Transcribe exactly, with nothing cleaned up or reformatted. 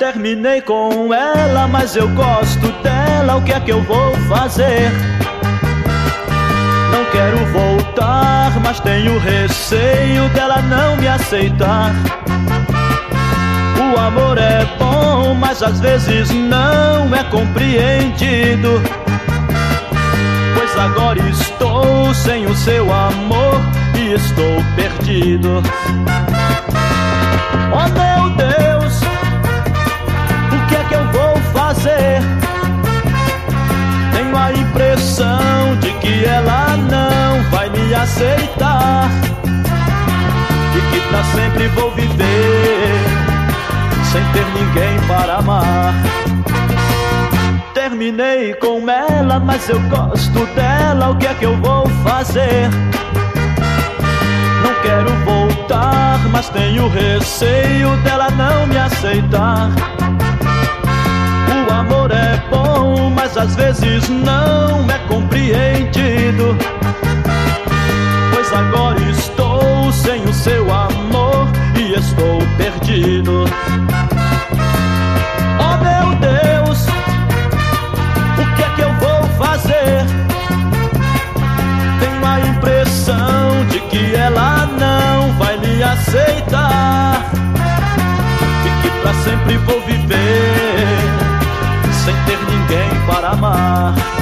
Terminei com ela, mas eu gosto dela, o que é que eu vou fazer? Não quero voltar, mas tenho receio dela não me aceitar. O amor é bom, mas às vezes não é compreendido. Pois agora estou sem o seu amor e estou perdido. Oh meu Deus, o que é que eu vou fazer? Tenho a impressão de que ela não vai me aceitar e que pra sempre vou viver sem ter ninguém para amar. Terminei com ela, mas eu gosto dela, o que é que eu vou fazer? Não quero voltar, mas tenho receio dela não me aceitar. O amor é bom, mas às vezes não é compreendido. Pois agora estou sem o seu amor e estou perdido. Oh meu Deus, o que é que eu vou fazer? Tenho a impressão de que ela não vai me aceitar e que pra sempre vou viver sem ter ninguém para amar.